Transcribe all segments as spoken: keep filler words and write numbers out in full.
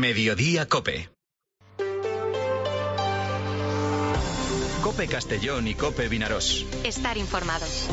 Mediodía Cope. Cope Castellón y Cope Vinarós. Estar informados.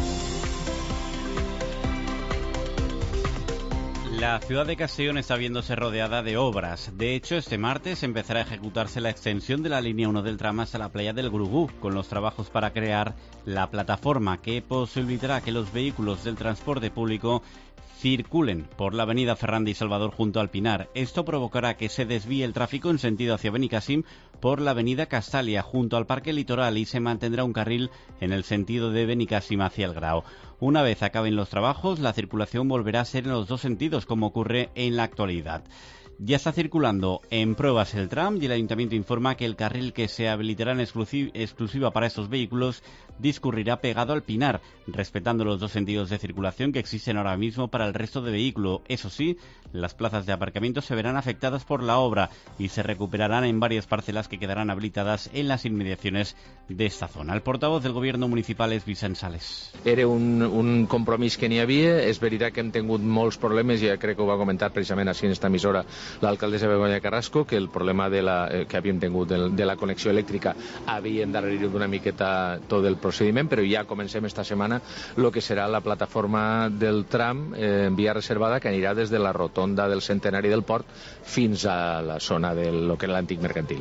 La ciudad de Castellón está viéndose rodeada de obras. De hecho, este martes empezará a ejecutarse la extensión de la línea uno del tram hasta la playa del Grugú, con los trabajos para crear la plataforma que posibilitará que los vehículos del transporte público circulen por la avenida Ferrandi y Salvador junto al Pinar. Esto provocará que se desvíe el tráfico en sentido hacia Benicàssim por la avenida Castalia junto al Parque Litoral y se mantendrá un carril en el sentido de Benicàssim hacia el Grao. Una vez acaben los trabajos, la circulación volverá a ser en los dos sentidos, como ocurre en la actualidad. Ya está circulando en pruebas el tram y el Ayuntamiento informa que el carril que se habilitará en exclusiv- exclusiva para estos vehículos discurrirá pegado al Pinar, respetando los dos sentidos de circulación que existen ahora mismo para el resto de vehículos. Eso sí, las plazas de aparcamiento se verán afectadas por la obra y se recuperarán en varias parcelas que quedarán habilitadas en las inmediaciones de esta zona. El portavoz del Gobierno municipal és Vicent Sales. Era un, un compromís que n'hi havia. És veritat que hem tingut molts problemes, i ja crec que ho va comentar precisament així en esta emissora l'alcaldessa Begoña Carrasco, que el problema de la, eh, que havíem tingut de, de la connexió elèctrica havia endarrerit una miqueta tot el procediment, però ja comencem esta setmana el que serà la plataforma del tram eh, en via reservada, que anirà des de la rotonda del Centenari del Port fins a la zona de lo que era l'antic mercantil.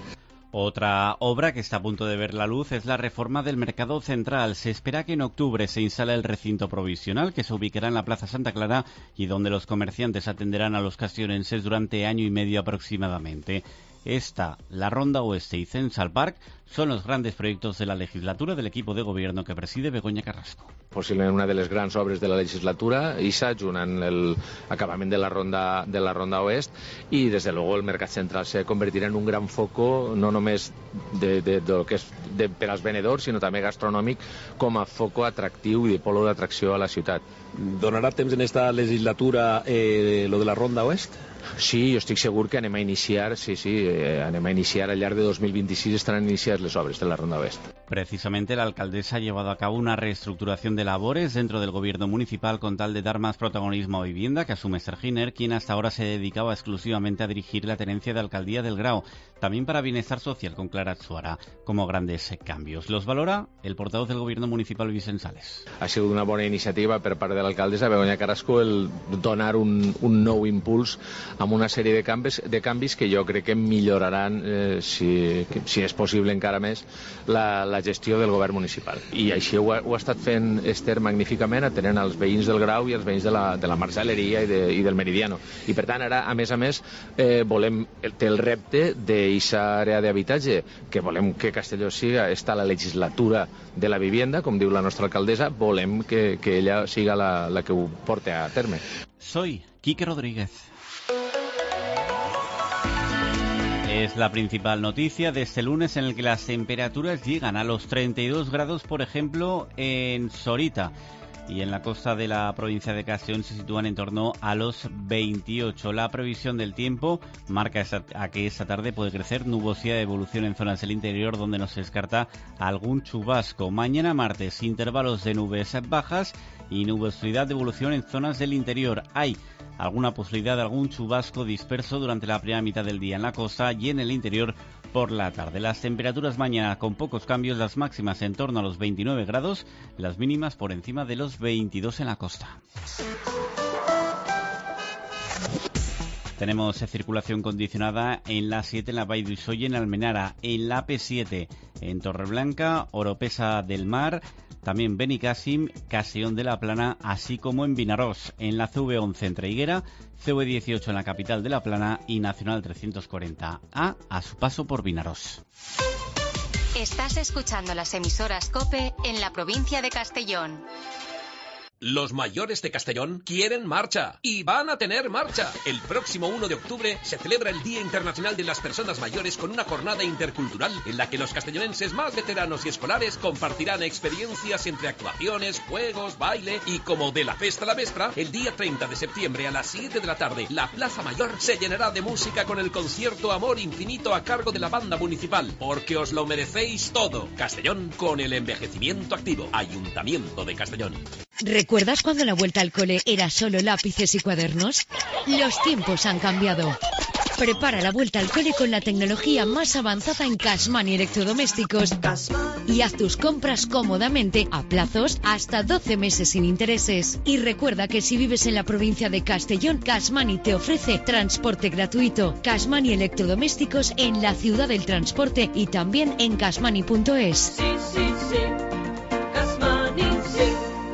Otra obra que está a punto de ver la luz es la reforma del Mercado Central. Se espera que en octubre se instale el recinto provisional que se ubicará en la Plaza Santa Clara y donde los comerciantes atenderán a los castellonenses durante año y medio aproximadamente. Esta, la Ronda Oeste y Central Park son los grandes proyectos de la legislatura del equipo de gobierno que preside Begoña Carrasco. Possiblement una de les grans obres de la legislatura, I S A, junt amb l'acabament de la Ronda de la Ronda Oest, i des de luego el Mercat Central se convertirà en un gran foco, no només de, de, de lo que és de, per als venedors, sinó també gastronòmic, com a foco atractiu i de polo d'atracció a la ciutat. ¿Donará temps en esta legislatura eh, lo de la Ronda Oest? Sí, jo estic segur que anem a iniciar, sí, sí, eh, anem a iniciar al llarg de dos mil vint-i-sis estaran iniciadas les obres de la Ronda Oest. Precisamente la alcaldesa ha llevado a cabo una reestructuración de labores dentro del gobierno municipal con tal de dar más protagonismo a vivienda, que asume Esther Giner, quien hasta ahora se dedicaba exclusivamente a dirigir la tenencia de alcaldía del Grao, también para bienestar social con Clara Atzuara, como grandes cambios. Los valora el portavoz del gobierno municipal Vicent Sales. Ha sigut una bona iniciativa per part de l'alcaldessa Begoña Carrasco el donar un, un nou impuls amb una sèrie de canvis, de canvis que jo crec que milloraran, eh, si, que, si és possible encara més, la, la gestió del govern municipal. I així ho ha, ho ha estat fent Esther magníficament, atenent als veïns del Grau i als veïns de la, de la Marjaleria i, de, i del Meridiano. I per tant, ara, a més a més, eh, volem té el repte d'aquesta àrea d'habitatge, que volem que Castelló siga, està la legislatura de la vivienda, com diu la nostra alcaldessa, volem que, que ella siga la, la que ho porte a terme. Soy Quique Rodríguez. Es la principal noticia de este lunes, en el que las temperaturas llegan a los treinta y dos grados, por ejemplo, en Sorita. Y en la costa de la provincia de Castellón se sitúan en torno a los veintiocho. La previsión del tiempo marca esta, a que esta tarde puede crecer nubosidad de evolución en zonas del interior, donde no se descarta algún chubasco. Mañana martes, intervalos de nubes bajas y nubosidad de evolución en zonas del interior. Hay alguna posibilidad de algún chubasco disperso durante la primera mitad del día en la costa y en el interior por la tarde. Las temperaturas mañana con pocos cambios, las máximas en torno a los veintinueve grados, las mínimas por encima de los veintidós en la costa. Tenemos circulación condicionada en la siete en la Vall d'Uixó y en Almenara, en la P siete en Torreblanca, Oropesa del Mar, también Benicàssim, Castellón de la Plana, así como en Vinarós, en la C V once en Traiguera, C V dieciocho en la capital de La Plana y Nacional trescientos cuarenta A a su paso por Vinarós. Estás escuchando las emisoras COPE en la provincia de Castellón. Los mayores de Castellón quieren marcha y van a tener marcha. El próximo uno de octubre se celebra el Día Internacional de las Personas Mayores con una jornada intercultural en la que los castellonenses más veteranos y escolares compartirán experiencias entre actuaciones, juegos, baile y, como de la festa a la vespra, el día treinta de septiembre a las siete de la tarde, la Plaza Mayor se llenará de música con el concierto Amor Infinito a cargo de la banda municipal, porque os lo merecéis todo. Castellón con el envejecimiento activo. Ayuntamiento de Castellón. ¿Recuerdas cuando la vuelta al cole era solo lápices y cuadernos? Los tiempos han cambiado. Prepara la vuelta al cole con la tecnología más avanzada en Cashmoney Electrodomésticos y haz tus compras cómodamente a plazos hasta doce meses sin intereses. Y recuerda que si vives en la provincia de Castellón, Cashmoney te ofrece transporte gratuito. Cashmoney Electrodomésticos en la ciudad del transporte y también en cashmoney punto es. Sí, sí, sí. Cashmoney, sí.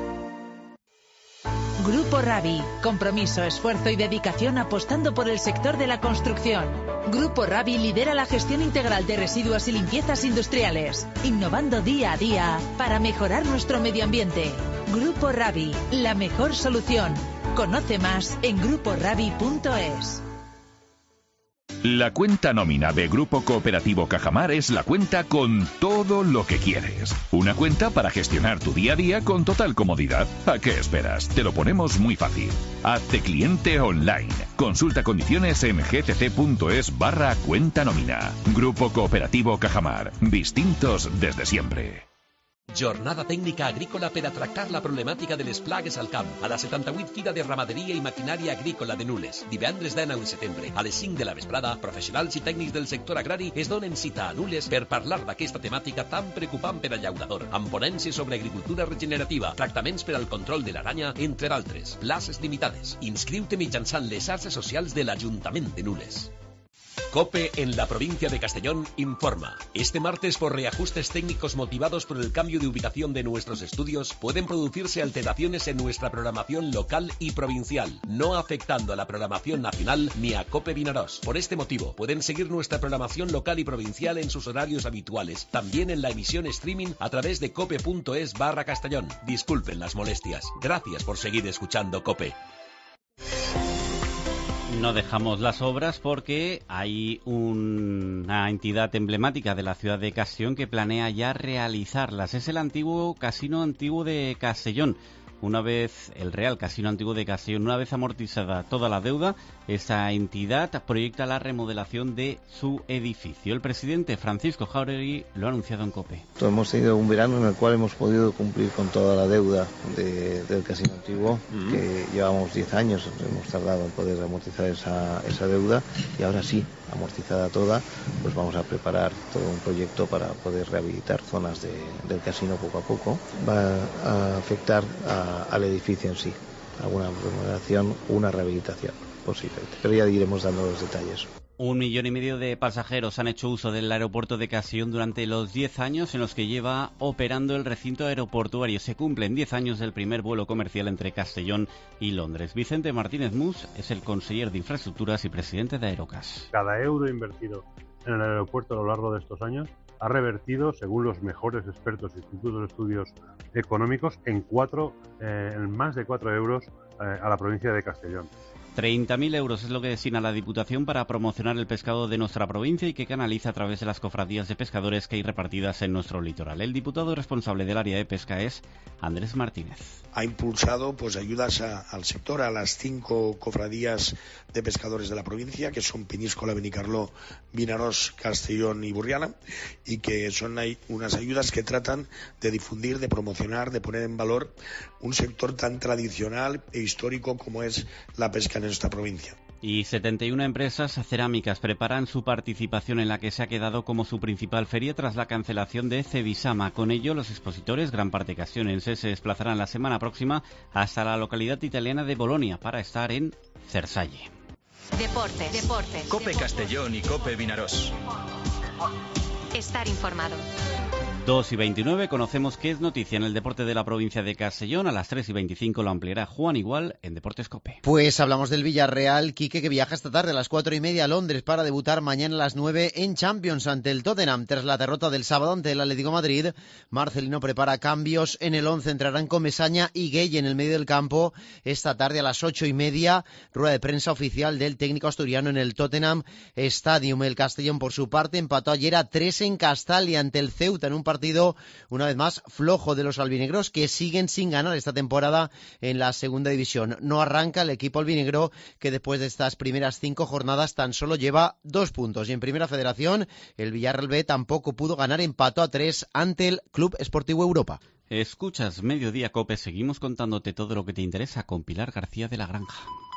Grupo Ravi. Compromiso, esfuerzo y dedicación apostando por el sector de la construcción. Grupo Ravi lidera la gestión integral de residuos y limpiezas industriales, innovando día a día para mejorar nuestro medio ambiente. Grupo Ravi, la mejor solución. Conoce más en grupo ravi punto es. La cuenta nómina de Grupo Cooperativo Cajamar es la cuenta con todo lo que quieres. Una cuenta para gestionar tu día a día con total comodidad. ¿A qué esperas? Te lo ponemos muy fácil. Hazte cliente online. Consulta condiciones en gcc.es barra cuenta nómina. Grupo Cooperativo Cajamar. Distintos desde siempre. Jornada tècnica agrícola per a tractar la problemàtica de les plagues al camp a la setanta-vuit Fira de Ramaderia i Maquinària Agrícola de Nules. Divendres dinou de setembre, a les cinc de la vesprada, professionals i tècnics del sector agrari es donen cita a Nules per parlar d'aquesta temàtica tan preocupant per al llaurador, amb ponències sobre agricultura regenerativa, tractaments per al control de l'aranya, entre d'altres. Places limitades. Inscriu-te mitjançant les xarxes socials de l'Ajuntament de Nules. COPE en la provincia de Castellón informa. Este martes, por reajustes técnicos motivados por el cambio de ubicación de nuestros estudios, pueden producirse alteraciones en nuestra programación local y provincial, no afectando a la programación nacional ni a COPE Vinaròs. Por este motivo, pueden seguir nuestra programación local y provincial en sus horarios habituales, también en la emisión streaming a través de cope.es barra Castellón. Disculpen las molestias. Gracias por seguir escuchando COPE. No dejamos las obras porque hay una entidad emblemática de la ciudad de Castellón que planea ya realizarlas. Es el antiguo Casino Antiguo de Castellón. Una vez el Real Casino Antiguo de Castellón, una vez amortizada toda la deuda, esa entidad proyecta la remodelación de su edificio. El presidente Francisco Jauregui lo ha anunciado en COPE. Hemos tenido un verano en el cual hemos podido cumplir con toda la deuda de, del Casino Antiguo, mm. que llevamos diez años, hemos tardado en poder amortizar esa, esa deuda, y ahora sí, amortizada toda, pues vamos a preparar todo un proyecto para poder rehabilitar zonas de, del casino poco a poco. Va a afectar a, al edificio en sí, alguna remodelación, una rehabilitación posiblemente, pero ya iremos dando los detalles. Un millón y medio de pasajeros han hecho uso del aeropuerto de Castellón durante los diez años en los que lleva operando el recinto aeroportuario. Se cumplen diez años del primer vuelo comercial entre Castellón y Londres. Vicente Martínez Mus es el conseller de Infraestructuras y presidente de Aerocas. Cada euro invertido en el aeropuerto a lo largo de estos años ha revertido, según los mejores expertos e institutos de estudios económicos, en cuatro, eh, en más de cuatro euros eh, a la provincia de Castellón. treinta mil euros es lo que destina la Diputación para promocionar el pescado de nuestra provincia y que canaliza a través de las cofradías de pescadores que hay repartidas en nuestro litoral. El diputado responsable del área de pesca es Andrés Martínez. Ha impulsado pues ayudas a, al sector, a las cinco cofradías de pescadores de la provincia, que son Peñíscola, Benicarló, Vinaròs, Castellón y Burriana, y que son hay unas ayudas que tratan de difundir, de promocionar, de poner en valor un sector tan tradicional e histórico como es la pesca en esta provincia. Y setenta y una empresas cerámicas preparan su participación en la que se ha quedado como su principal feria tras la cancelación de Cebisama. Con ello, los expositores, gran parte castellonenses, se desplazarán la semana próxima hasta la localidad italiana de Bolonia para estar en Cersalle. Deportes, deportes. COPE Castellón y COPE Vinaròs. Estar informado. dos y veintinueve, conocemos qué es noticia en el deporte de la provincia de Castellón. A las tres y veinticinco lo ampliará Juan Igual en Deportes COPE. Pues hablamos del Villarreal, Quique, que viaja esta tarde a las cuatro y media a Londres para debutar mañana a las nueve en Champions ante el Tottenham. Tras la derrota del sábado ante el Atlético de Madrid, Marcelino prepara cambios en el once. Entrarán Comesaña y Gueye en el medio del campo. Esta tarde a las ocho y media, rueda de prensa oficial del técnico asturiano en el Tottenham Stadium. El Castellón, por su parte, empató ayer a tres en Castalia ante el Ceuta en un partido, una vez más, flojo de los albinegros, que siguen sin ganar esta temporada en la segunda división. No arranca el equipo albinegro, que después de estas primeras cinco jornadas tan solo lleva dos puntos. Y en Primera Federación, el Villarreal B tampoco pudo ganar, empató a tres ante el Club Esportivo Europa. Escuchas Mediodía COPE, seguimos contándote todo lo que te interesa con Pilar García de la Granja.